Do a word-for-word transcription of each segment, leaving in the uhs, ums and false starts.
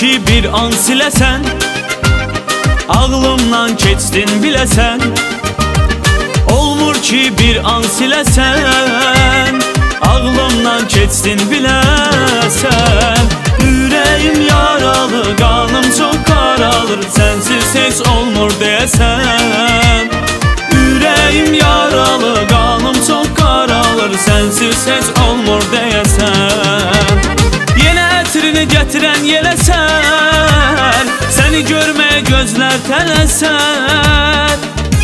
ki bir an siləsən, ağlımdan keçdin biləsən. Olmur ki bir an siləsən, ağlımdan keçdin biləsən. Ürəyim yaralı, qanım çox qaralır, sənsiz heç olmur deyəsən. Ürəyim yaralı, qanım çox qaralır, sənsiz heç olmur deyəsən. Yenə ətrini gətirən yeləsən, səni görməyə gözlər tələsən.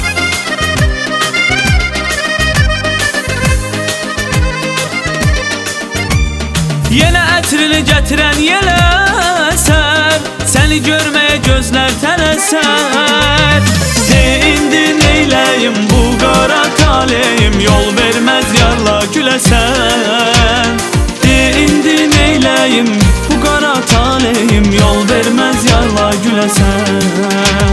Yenə ətrini gətirən yeləsən, səni görməyə gözlər tələsən. De indi neyləyim bu qara taleyim, yol verməz yarla güləsən. De indi neyləyim bu qara taleyim, yol verməz yarla güləsən.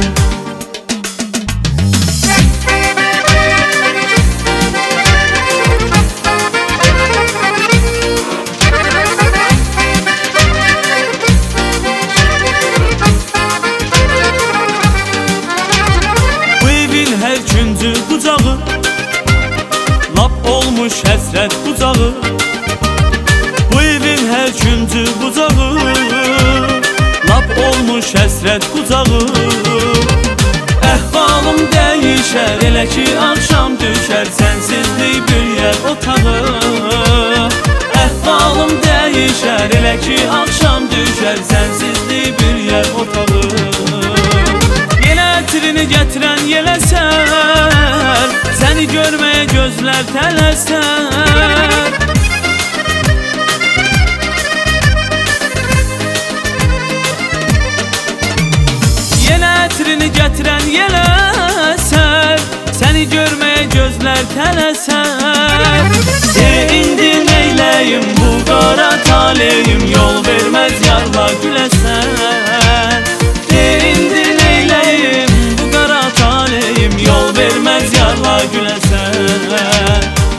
Üçüncü bucağı, lap olmuş həsrət bucağı. Bu evin hər üçüncü bucağı, lap olmuş həsrət bucağı. Əhvalım dəyişər, elə ki axşam düşər, sənsizlik büyər otağı. Əhvalım dəyişər, elə ki axşam düşər, sənsizlik büyər otağı. Ətrini gətirən yeləsən, səni görməyə gözlər tələsən. Yenə ətrini gətirən yeləsən, səni görməyə gözlər tələsən. De indi neyləyim bu qara taleyim, yol verməz yarla güləsən. De indi neyləyim yol verməz yarla güləsən.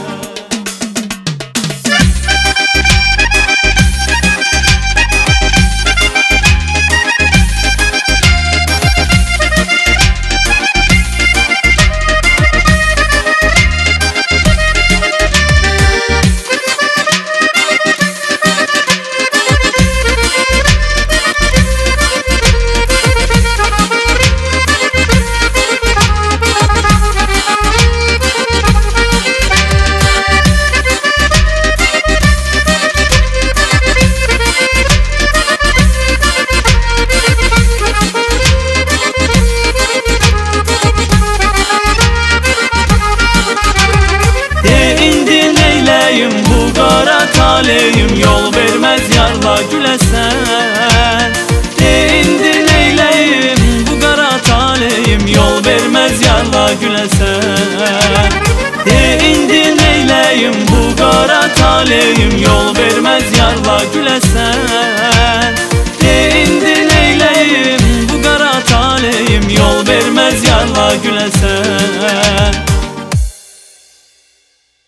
Taleyim yol verməz yarla güləsən. De indi neyləyim bu qara taleyim, yol verməz yarla güləsən. De indi neyləyim bu qara taleyim, yol verməz yarla güləsən.